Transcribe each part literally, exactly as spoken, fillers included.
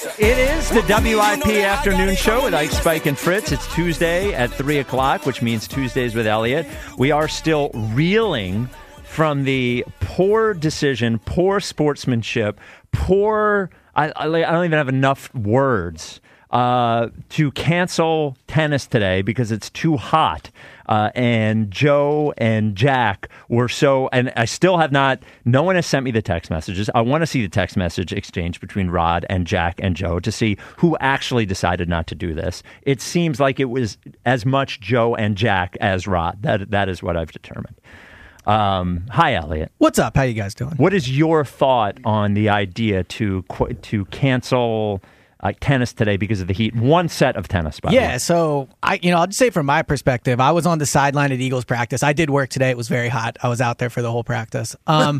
It is the W I P Afternoon Show with Ike, Spike, and Fritz. It's Tuesday at three o'clock, which means Tuesdays with Elliot. We are still reeling from the poor decision, poor sportsmanship, poor... I, I, I don't even have enough words uh, to cancel tennis today because it's too hot. Uh, and Joe and Jack were so, and I still have not, no one has sent me the text messages. I want to see the text message exchange between Rod and Jack and Joe to see who actually decided not to do this. It seems like it was as much Joe and Jack as Rod. That That is what I've determined. Um, hi, Elliot. What's up? How you guys doing? What is your thought on the idea to to cancel uh, tennis today because of the heat? One set of tennis, by the way. Yeah, so I, you know, I'll just say from my perspective, I was on the sideline at Eagles practice. I did work today. It was very hot. I was out there for the whole practice. Um,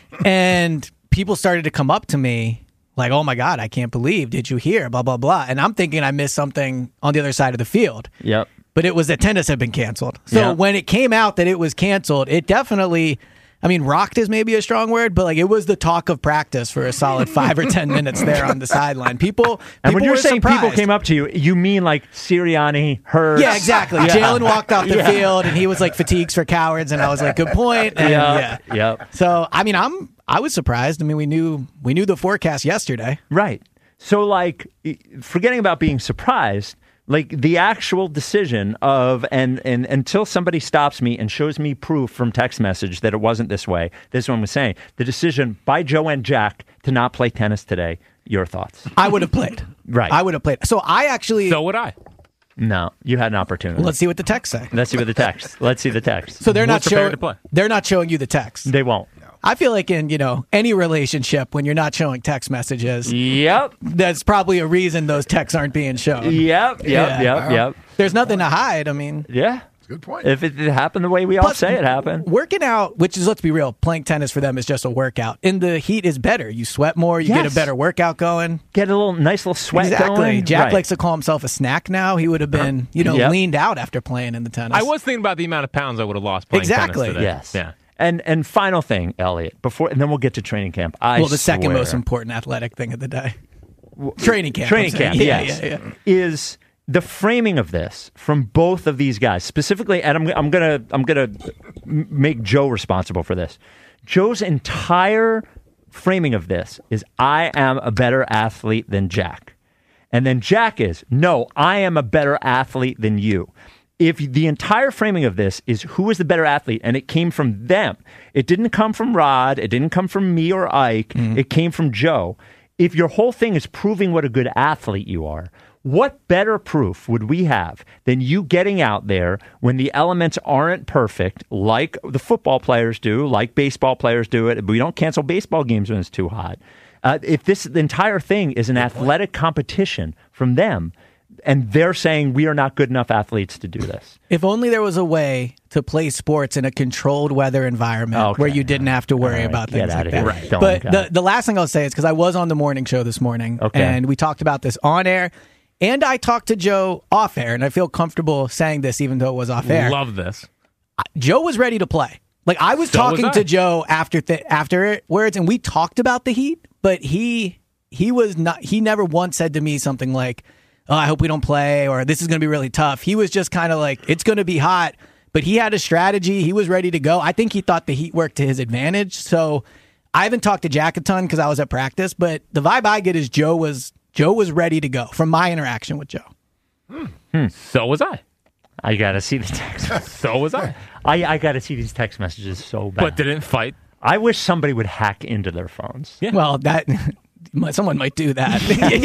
and people started to come up to me like, "Oh my God, I can't believe! Did you hear? Blah blah blah." And I'm thinking I missed something on the other side of the field. Yep. But it was that tennis had been canceled. So yeah. when it came out that it was canceled, it definitely, I mean, rocked is maybe a strong word, but like it was the talk of practice for a solid five or ten minutes there on the sideline. People, people and when you're were saying surprised. People came up to you, you mean like Sirianni, Hurts? Yeah, exactly. Yeah. Jalen walked off the Yeah. field and he was like, fatigues for cowards, and I was like, good point. And yeah, yeah. Yep. So I mean, I'm I was surprised. I mean, we knew we knew the forecast yesterday, right? So like, forgetting about being surprised. Like the actual decision of, and, and until somebody stops me and shows me proof from text message that it wasn't this way, this one was saying, the decision by Joe and Jack to not play tennis today, your thoughts? I would have played. Right. I would have played. So I actually... So would I. No, you had an opportunity. Well, let's see what the text say. Let's see what the text. Let's see the text. So they're not What's prepared showing. to play? They're not showing you the text. They won't. I feel like in, you know, any relationship when you're not showing text messages, Yep. that's probably a reason those texts aren't being shown. Yep. Yep. Yeah. Yep. Yep. There's nothing to hide. I mean, Yeah. Good point. If it happened the way we all Plus, say it happened. working out, which is, let's be real, playing tennis for them is just a workout. In the heat is better. You sweat more. You get Yes. a better workout going. Get a little nice little sweat Exactly. going. Jack Right. likes to call himself a snack now. He would have been, you know, Yep. leaned out after playing in the tennis. I was thinking about the amount of pounds I would have lost playing Exactly. tennis today. Yes. Yeah. And and final thing, Elliot, before and then we'll get to training camp. I well, the second swear, most important athletic thing of the day. Training camp. training I'm saying. camp, Yeah, yes, yeah, yeah. is the framing of this from both of these guys specifically. And I'm I'm gonna I'm gonna make Joe responsible for this. Joe's entire framing of this is I am a better athlete than Jack, and then Jack is no, I am a better athlete than you. If the entire framing of this is who is the better athlete, and it came from them, it didn't come from Rod, it didn't come from me or Ike, mm-hmm. It came from Joe. If your whole thing is proving what a good athlete you are, what better proof would we have than you getting out there when the elements aren't perfect, like the football players do, like baseball players do it? We don't cancel baseball games when it's too hot. Uh, if this the entire thing is an athletic competition from them, and they're saying we are not good enough athletes to do this. If only there was a way to play sports in a controlled weather environment Okay. where you didn't have to worry right, about get things out like of that. here. Right. Don't But go. the, the last thing I'll say is because I was on the morning show this morning, Okay. and we talked about this on air, and I talked to Joe off air, and I feel comfortable saying this even though it was off air. Love this. Joe was ready to play. Like I was So talking was I. to Joe after th- afterwards, and we talked about the heat, but he he was not. He never once said to me something like, "Oh, I hope we don't play," or "This is going to be really tough." He was just kind of like, "It's going to be hot," but he had a strategy. He was ready to go. I think he thought the heat worked to his advantage. So I haven't talked to Jack a ton because I was at practice, but the vibe I get is Joe was Joe was ready to go from my interaction with Joe. Hmm. So was I. I got to see the text. So was I. I, I got to see these text messages so bad. But didn't fight. I wish somebody would hack into their phones. Yeah. Well, that someone might do that.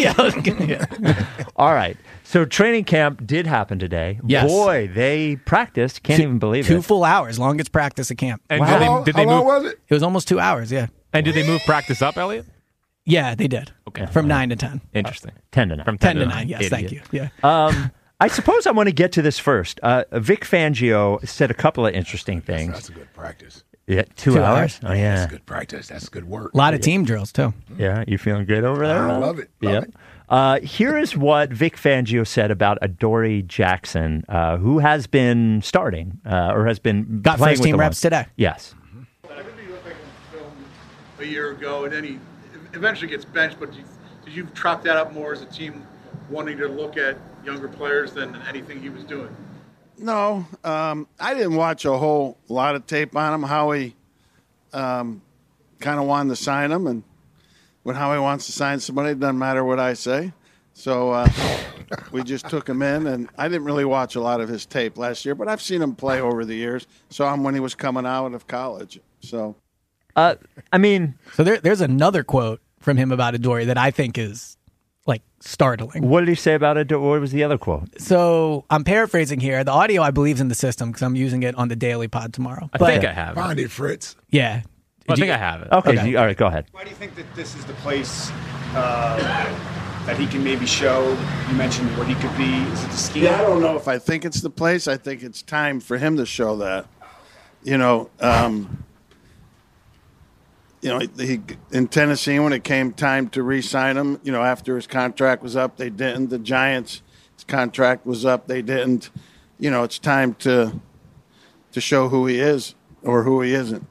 yeah. yeah. All right. So training camp did happen today. Yes. Boy, they practiced. Can't Two- even believe Two it. full hours, longest practice at camp. And Wow. did How they, long, did how they long move? was it? It was almost two hours, yeah. And did they move practice up, Elliot? Yeah, they did. Okay. From nine to ten. Interesting. ten to nine. From ten to nine, yes, Idiot. thank you. Yeah. Um, I suppose I want to get to this first. Uh, Vic Fangio said a couple of interesting things. That's a good practice. Yeah, two, Two hours? hours. Oh, yeah. That's good practice. That's good work. A lot of team drills, too. Yeah, you feeling good over there? I Rob? love it. Love yeah. it. Uh, here is what Vic Fangio said about Adoree Jackson, uh, who has been starting uh, or has been Got playing first with team the reps Lions. today. Yes. I remember you looked like on film a year ago, and then he eventually gets benched. But do you, do Did you chalk that up more as a team wanting to look at younger players than anything he was doing? No, um, I didn't watch a whole lot of tape on him. Howie um, kind of wanted to sign him, and when Howie wants to sign somebody, it doesn't matter what I say. So uh, we just took him in, and I didn't really watch a lot of his tape last year, but I've seen him play over the years. Saw him when he was coming out of college. So, uh, I mean, so there, there's another quote from him about Adoree that I think is like startling. What did he say about it? What was the other quote? So I'm paraphrasing here. The audio, I believe, is in the system because I'm using it on the Daily Pod tomorrow. I But, think I have it. Find it, Fritz. Yeah. I Do think you- I have it. Okay, Okay. you- all right, go ahead. Why do you think that this is the place uh, that he can maybe show? You mentioned what he could be. Is it the scheme? yeah, I don't know if I think it's the place. I think it's time for him to show that. You know, um, you know, he in Tennessee when it came time to re-sign him. You know, after his contract was up, they didn't. The Giants' his contract was up, they didn't. You know, it's time to to show who he is or who he isn't.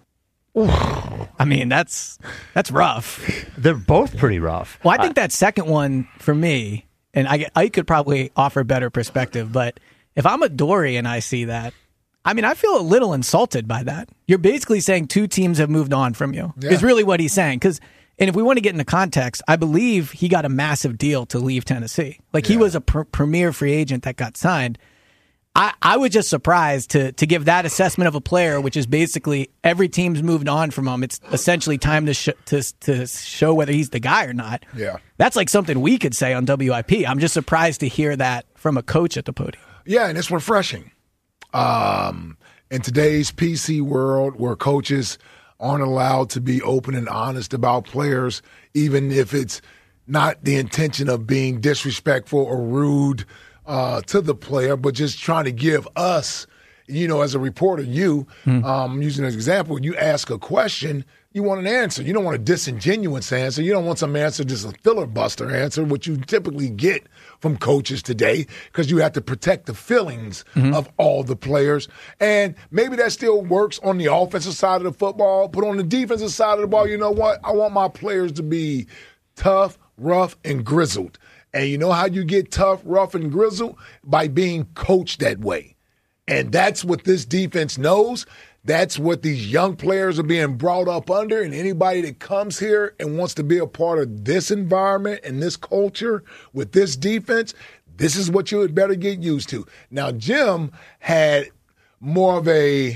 I mean, that's that's rough. They're both pretty rough. Well, I think that second one for me, and I, I could probably offer better perspective, but if I'm a Dory and I see that, I mean, I feel a little insulted by that. You're basically saying two teams have moved on from you, Yeah. is really what he's saying. Because, and if we want to get into context, I believe he got a massive deal to leave Tennessee. Like, he Yeah. was a pr- premier free agent that got signed. I, I was just surprised to to give that assessment of a player, which is basically every team's moved on from him. It's essentially time to sh- to to show whether he's the guy or not. Yeah. That's like something we could say on W I P. I'm just surprised to hear that from a coach at the podium. Yeah, and it's refreshing. Um, in today's P C world where coaches aren't allowed to be open and honest about players, even if it's not the intention of being disrespectful or rude uh, to the player, but just trying to give us, you know, as a reporter, you, um, using as an example, you ask a question, you want an answer. You don't want a disingenuous answer. You don't want some answer, just a filibuster answer, which you typically get from coaches today because you have to protect the feelings of all the players. And maybe that still works on the offensive side of the football, but on the defensive side of the ball, you know what? I want my players to be tough, rough, and grizzled. And you know how you get tough, rough, and grizzled? By being coached that way. And that's what this defense knows. That's what these young players are being brought up under. And anybody that comes here and wants to be a part of this environment and this culture with this defense, this is what you had better get used to. Now, Jim had more of a,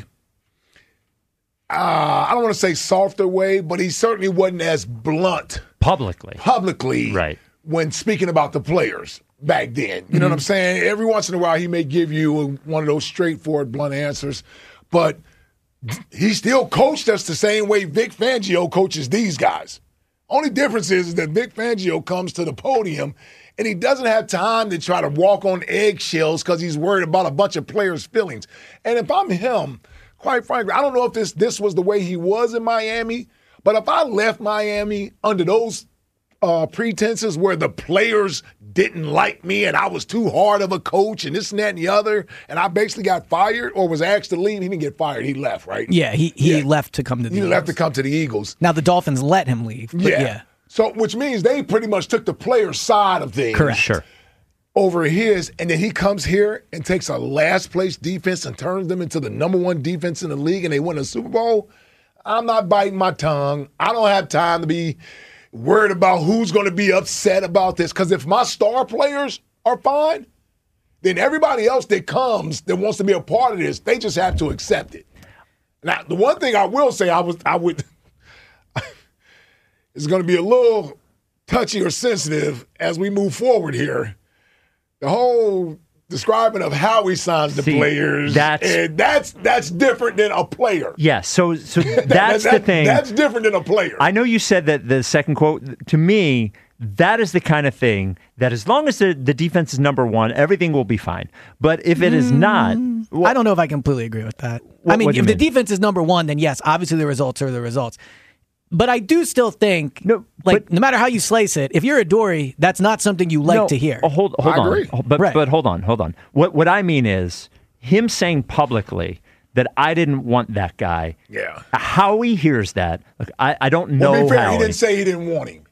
uh, I don't want to say softer way, but he certainly wasn't as blunt Publicly. publicly Right. when speaking about the players back then. You know what I'm saying? Every once in a while, he may give you one of those straightforward, blunt answers, but he still coached us the same way Vic Fangio coaches these guys. Only difference is that Vic Fangio comes to the podium and he doesn't have time to try to walk on eggshells because he's worried about a bunch of players' feelings. And if I'm him, quite frankly, I don't know if this this was the way he was in Miami, but if I left Miami under those uh, pretenses where the players didn't like me and I was too hard of a coach and this and that and the other, and I basically got fired or was asked to leave. He didn't get fired. He left, right? Yeah, he, he Yeah. left to come to the He left to Eagles. come to the Eagles. Now, the Dolphins let him leave. But yeah. So, which means they pretty much took the player side of things. Correct. Sure. Over his, and then he comes here and takes a last place defense and turns them into the number one defense in the league and they win a Super Bowl. I'm not biting my tongue. I don't have time to be worried about who's going to be upset about this. Because if my star players are fine, then everybody else that comes that wants to be a part of this, they just have to accept it. Now, the one thing I will say, I was, I would, is going to be a little touchy or sensitive as we move forward here. The whole describing of how he signs the See, players, that's- and that's that's different than a player. Yeah, so so That- that's that- the thing. That's different than a player. I know you said that the second quote, to me, that is the kind of thing that as long as the, the defense is number one, everything will be fine. But if it is not, well, I don't know if I completely agree with that. What- I mean, what do you if the mean? defense is number one, then yes, obviously the results are the results. But I do still think, No, like, but- no matter how you slice it, if you're a Dory, that's not something you like no, to hear. oh, hold hold I on. agree. Oh, But, Right. but hold on, hold on. What, what I mean is him saying publicly that I didn't want that guy. Yeah. How he hears that, look, I, I don't know Well, to be fair, how. he didn't say he didn't want him.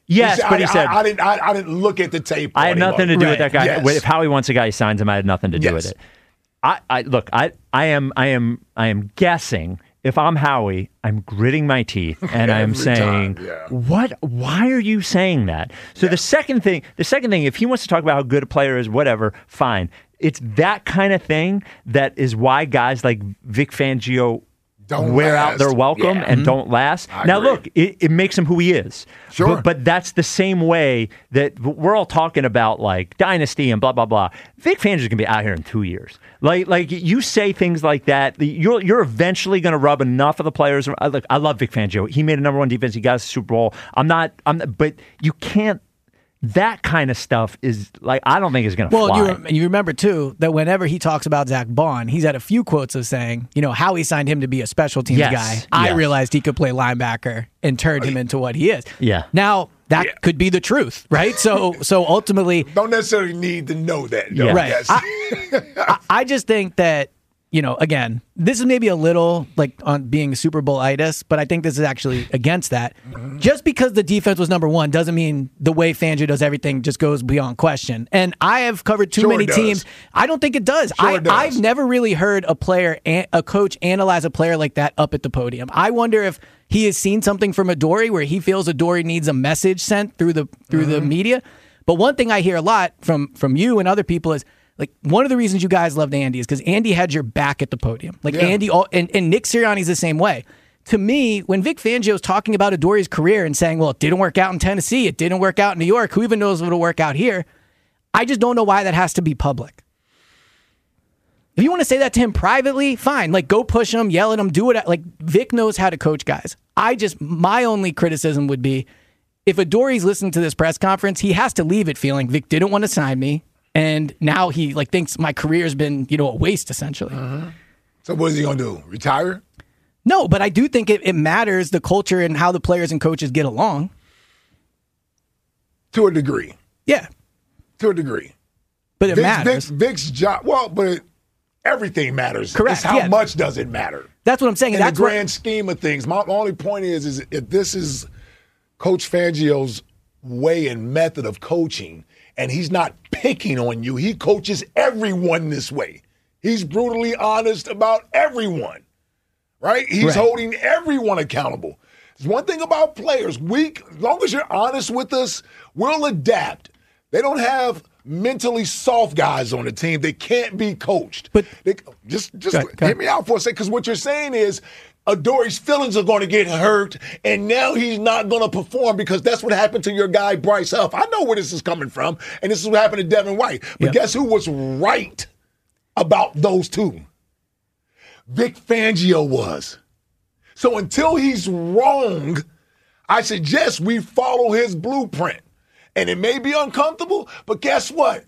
Yes, He said- but he I, said I, I didn't. I, I didn't look at the tape. I had on him. nothing to do with that guy. Yes. If Howie wants a guy, he signs him. I had nothing to do Yes. with it. I, I look. I, I am. I am. I am guessing. If I'm Howie, I'm gritting my teeth and I'm Every saying, time, yeah. "What? Why are you saying that?" So the second thing, the second thing, if he wants to talk about how good a player is, whatever, fine. It's that kind of thing that is why guys like Vic Fangio Don't wear out last. their welcome Yeah. and don't last. I Now, agree. look, it, it makes him who he is. Sure. But, but that's the same way that we're all talking about, like, dynasty and blah, blah, blah. Vic Fangio's going to be out here in two years. Like, like you say things like that, you're you're eventually going to rub enough of the players. I, look, I love Vic Fangio. He made a number one defense. He got us a Super Bowl. I'm not, I'm not, but you can't, that kind of stuff is like, I don't think is going to Well, fly. you, rem- you remember, too, that whenever he talks about Zach Bond, he's had a few quotes of saying, you know, how he signed him to be a special teams Yes, guy. I yes. realized he could play linebacker and turned him into what he is. Yeah. Now, that Yeah. could be the truth, right? So, so ultimately, Don't necessarily need to know that. Though, Yeah. Right. Yes. I, I just think that, you know, again, this is maybe a little like on being Super Bowl-itis, but I think this is actually against that. Just because the defense was number one doesn't mean the way Fangio does everything just goes beyond question. And I have covered too Sure many it does. teams. I don't think it does. Sure I, it does. I've never really heard a player, an- a coach analyze a player like that up at the podium. I wonder if he has seen something from Adoree where he feels Adoree needs a message sent through the through the media. But one thing I hear a lot from from you and other people is, like, one of the reasons you guys loved Andy is because Andy had your back at the podium. Like, Yeah. Andy, all, and, and Nick Sirianni's the same way. To me, when Vic Fangio's talking about Adoree's career and saying, well, it didn't work out in Tennessee, it didn't work out in New York, who even knows if it'll work out here? I just don't know why that has to be public. If you want to say that to him privately, fine. Like, go push him, yell at him, do it. Like, Vic knows how to coach guys. I just, my only criticism would be, if Adoree's listening to this press conference, he has to leave it feeling Vic didn't want to sign me. And now he like thinks my career has been, you know, a waste essentially. So what is he gonna do? Retire? No, but I do think it, it matters the culture and how the players and coaches get along. To a degree. Yeah, To a degree. but it Vic's, matters. Vic's, Vic's job. Well, but it, everything matters. Correct, It's how yeah. much does it matter? That's what I'm saying. In And the that's what, grand scheme of things, my, my only point is, is if this is Coach Fangio's way and method of coaching, and he's not picking on you, he coaches everyone this way. He's brutally honest about everyone, right? He's Right. holding everyone accountable. There's one thing about players. We, as long as you're honest with us, we'll adapt. They don't have mentally soft guys on the team. They can't be coached. But- they, just just Go ahead, go hear ahead. me out for a second, because what you're saying is Adoree's feelings are going to get hurt, and now he's not going to perform because that's what happened to your guy, Bryce Huff. I know where this is coming from, and this is what happened to Devin White. But Yep. guess who was right about those two? Vic Fangio was. So until he's wrong, I suggest we follow his blueprint. And it may be uncomfortable, but guess what?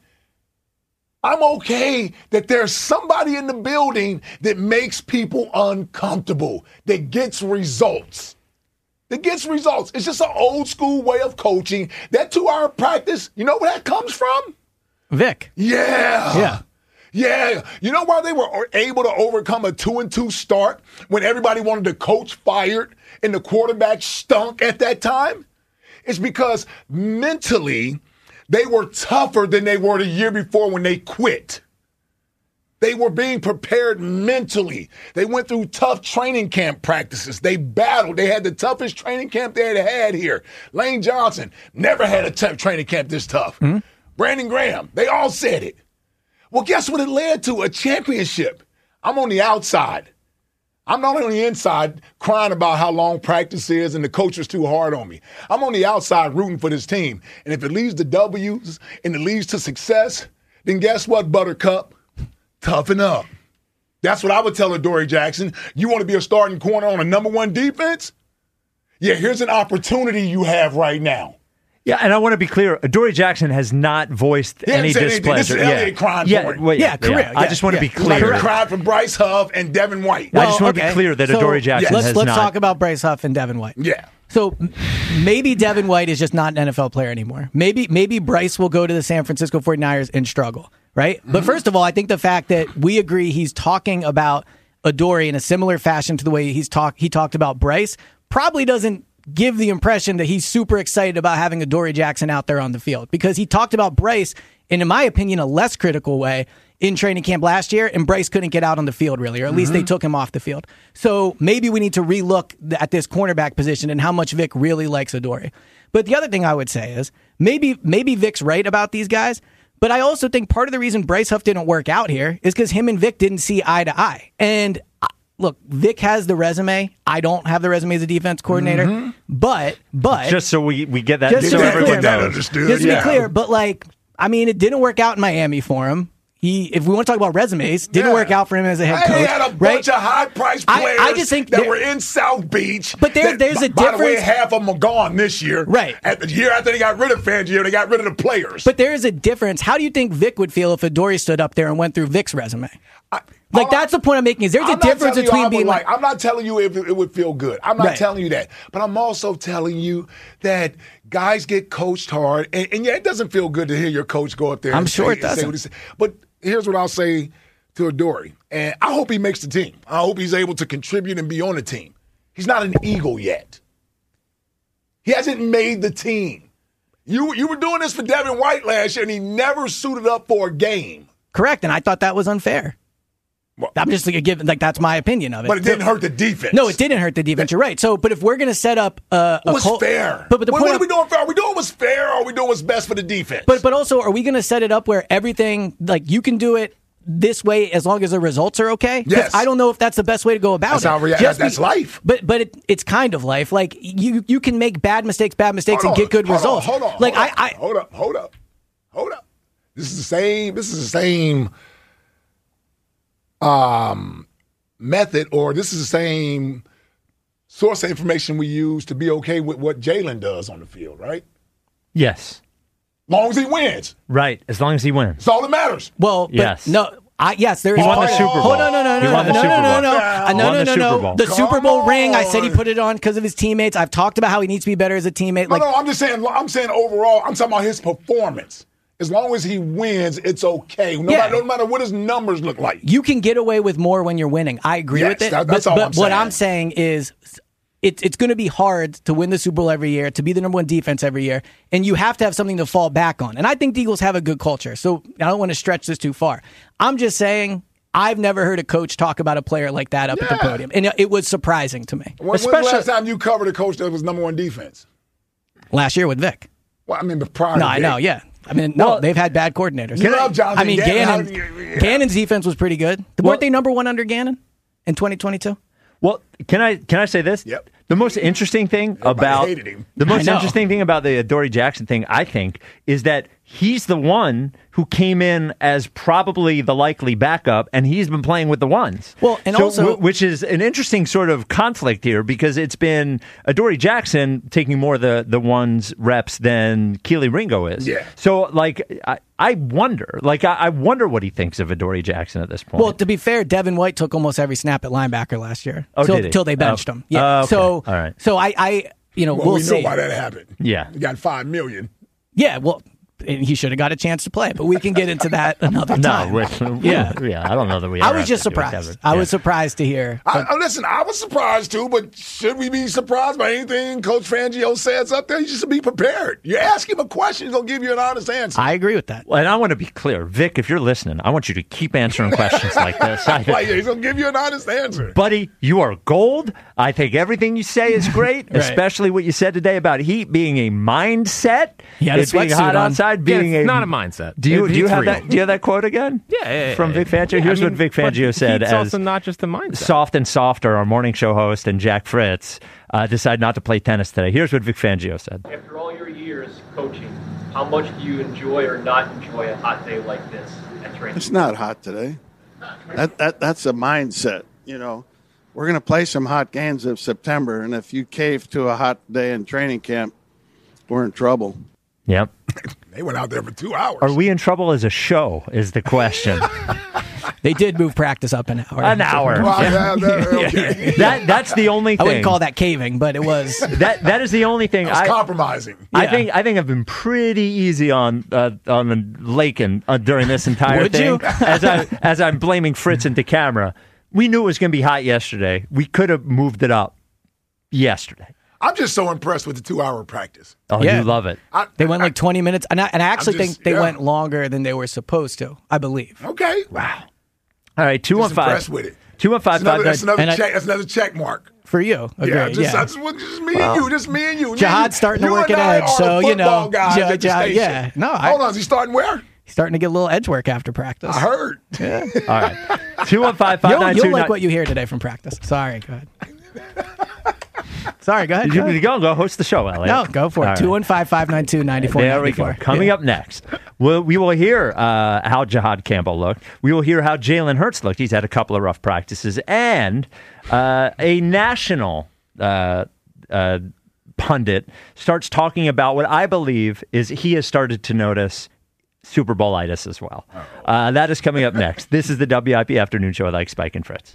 I'm okay that there's somebody in the building that makes people uncomfortable, that gets results. That gets results. It's just an old school way of coaching. That two-hour practice, you know where that comes from? Vic. Yeah. Yeah. Yeah. You know why they were able to overcome a two and two start when everybody wanted the coach fired and the quarterback stunk at that time? It's because mentally they were tougher than they were the year before when they quit. They were being prepared mentally. They went through tough training camp practices. They battled. They had the toughest training camp they had had here. Lane Johnson never had a tough training camp this tough. Mm-hmm. Brandon Graham, they all said it. Well, guess what it led to? A championship. I'm on the outside. I'm not on the inside crying about how long practice is and the coach was too hard on me. I'm on the outside rooting for this team. And if it leads to W's and it leads to success, then guess what, Buttercup? Toughen up. That's what I would tell Adoree Jackson. You want to be a starting corner on a number one defense? Yeah, here's an opportunity you have right now. Yeah, and I want to be clear. Adoree Jackson has not voiced He hasn't any said anything. This displeasure. is yeah. Elliott crying yeah, for him. well, Yeah, career, I yeah, just want to yeah. be It's like clear. he cried for Bryce Huff and Devin White. I just want to okay. be clear that So, Adoree Jackson let's, has let's not. talk about Bryce Huff and Devin White. Yeah. So m- maybe Devin White is just not an N F L player anymore. Maybe maybe Bryce will go to the San Francisco forty-niners and struggle, right? Mm-hmm. But first of all, I think the fact that we agree he's talking about Adoree in a similar fashion to the way he's talk he talked about Bryce probably doesn't give the impression that he's super excited about having Adoree Jackson out there on the field, because he talked about Bryce in, in my opinion, a less critical way in training camp last year, and Bryce couldn't get out on the field really, or at mm-hmm. least they took him off the field. So maybe we need to relook at this cornerback position and how much Vic really likes Adoree. But the other thing I would say is maybe maybe Vic's right about these guys, but I also think part of the reason Bryce Huff didn't work out here is because him and Vic didn't see eye to eye. And look, Vic has the resume. I don't have the resume as a defense coordinator, mm-hmm. but but just so we, we get that, just so to be everyone clear, knows. Understood. Just to yeah. be clear, but like, I mean, it didn't work out in Miami for him. He, if we want to talk about resumes, didn't yeah. work out for him as a head coach. He had a right? bunch of high-priced players I, I just think that there, were in South Beach. But there, that, there's a by difference. By the way, half of them are gone this year. Right. At the year after they got rid of Fangio, they got rid of the players. But there is a difference. How do you think Vic would feel if Adoree stood up there and went through Vic's resume? I, like, that's I, the point I'm making. Is there's I'm a difference between being like, like, I'm not telling you if it, it would feel good. I'm not right. telling you that. But I'm also telling you that guys get coached hard. And, and yeah, it doesn't feel good to hear your coach go up there. I'm and sure say, it doesn't. Say what he said. But here's what I'll say to Adoree. And I hope he makes the team. I hope he's able to contribute and be on the team. He's not an Eagle yet. He hasn't made the team. You you were doing this for Devin White last year, and he never suited up for a game. Correct, and I thought that was unfair. Well, I'm just like, giving, like that's my opinion of it. But it didn't hurt the defense. No, it didn't hurt the defense. You're right. So, but if we're going to set up uh, a what's col- fair? But, but the what, point what of, are we doing fair? Are we doing what's fair, or are we doing what's best for the defense? But but also, are we going to set it up where everything, like, you can do it this way as long as the results are okay? Yes. I don't know if that's the best way to go about that's it. How rea- Just that's be, life. But but it, it's kind of life. Like, you you can make bad mistakes, bad mistakes, hold and on, get good hold results. On, hold on, like hold I, on, I hold up, hold up, hold up. This is the same. This is the same. Um. method, or this is the same source of information we use to be okay with what Jalen does on the field, right? Yes. As long as he wins. Right, as long as he wins. That's all that matters. Well, but yes. no, I, yes, there is. He won the Super Bowl. Hold on, no, no, no, he won no, the no, Super no, no, Bowl. no, Now, no, no, won no, the no, Super no. Bowl. The Come Super Bowl on. ring, I said he put it on because of his teammates. I've talked about how he needs to be better as a teammate. No, Like, no, I'm just saying. I'm saying overall. I'm talking about his performance. As long as he wins, it's okay. No, Yeah. matter, no matter what his numbers look like. you can get away with more when you're winning. I agree Yes, with it. that- that's but all but I'm what saying. I'm saying is, it's it's going to be hard to win the Super Bowl every year, to be the number one defense every year, and you have to have something to fall back on. And I think the Eagles have a good culture, so I don't want to stretch this too far. I'm just saying, I've never heard a coach talk about a player like that up Yeah. at the podium, and it, it was surprising to me. When, when's the Especially- last time you covered a coach that was number one defense? Last year with Vic. Well, I mean, the prior. No, to I Vic. know, yeah. I mean, no, Well, they've had bad coordinators. You love Jonathan I mean, Gannon. Gannon, How do you- yeah. Gannon's defense was pretty good. Weren't they number one under Gannon in twenty twenty-two? Well, can I can I say this? Yep. The most interesting thing Everybody about hated him. the most I know. interesting thing about the Adoree Jackson thing, I think, is that he's the one who came in as probably the likely backup, and he's been playing with the ones. Well, and So, also- w- which is an interesting sort of conflict here, because it's been Adoree Jackson taking more of the the ones reps than Keely Ringo is. Yeah. So, like, I, I wonder, like, I, I wonder what he thinks of Adoree Jackson at this point. Well, to be fair, Devin White took almost every snap at linebacker last year. Oh, till, did he? till they benched Oh. him. Yeah. Oh, okay. So, All right. so I, I, you know, Well, we'll we see. know why that happened. Yeah. He got five million. Yeah. Well, and he should have got a chance to play, but we can get into that another no, time. we- Yeah. yeah, I don't know that we. I ever was have just to do it, surprised. Kevin. I Yeah. was surprised to hear. I, I- listen, I was surprised too, but should we be surprised by anything Coach Fangio says up there? You just be prepared. You ask him a question, he's going to give you an honest answer. I agree with that. Well, and I want to be clear, Vic, if you're listening, I want you to keep answering questions like this. I, like, he's going to give you an honest answer. buddy, you are gold. I think everything you say is great, Right. especially what you said today about heat being a mindset. He had a it being sweatsuit hot on. outside, Yeah, being it's a not a mindset. Do you It- do you it's have real. that? Do you have that quote again? Yeah, yeah, yeah, from yeah. Vic Fangio. Yeah, Here's I what mean, Vic but Fangio said heat's as also not just a mindset. Soft and Softer, our morning show host, and Jack Fritz uh, decided not to play tennis today. Here's what Vic Fangio said. After all your years coaching, how much do you enjoy or not enjoy a hot day like this at training? It's not hot today. That that that's a mindset. You know, we're going to play some hot games in September, and if you cave to a hot day in training camp, we're in trouble. Yep. They went out there for two hours. Are we in trouble as a show? Is the question. They did move practice up an hour. An hour. Well, yeah, that- okay. That that's the only I thing. wouldn't call that caving, but it was. that that is the only thing. That's I, compromising. I Yeah. think I think I've been pretty easy on uh, on the Lakin uh, during this entire Would thing. you? as I as I'm blaming Fritz into camera. We knew it was going to be hot yesterday. We could have moved it up yesterday. I'm just so impressed with the two-hour practice. Oh, Yeah. you love it. I, They went I- like twenty minutes, and I, and I actually just- think they yeah. went longer than they were supposed to. I believe. Okay. Wow. All right, two one Just five. impressed with it. Two one five That's another, five. that's another and I- check. That's another check mark. For you, agree. Yeah, Yeah, just, that's what- just me and you. Just me and you. Me and Jihad's you. starting to You work and at I Edge, are so, the you know, football guys Jih- at the Jih- station. yeah. No, I- Hold on. Is he starting where? He's starting to get a little edge work after practice. I heard. All right. two one five five You'll, nine you'll two. like what you hear today from practice. Sorry, go ahead. Sorry, go ahead. You Go, ahead. go, go host the show, Elliot. No, go for All it. right. two one five, five nine two, nine four nine four. There we go. Coming up next, we'll, we will hear uh, how Jihad Campbell looked. We will hear how Jalen Hurts looked. He's had a couple of rough practices. And uh, a national uh, uh, pundit starts talking about what I believe is he has started to notice Super Bowl-itis as well. Uh, that is coming up next. This is the W I P Afternoon Show with Ike, Spike, and Fritz.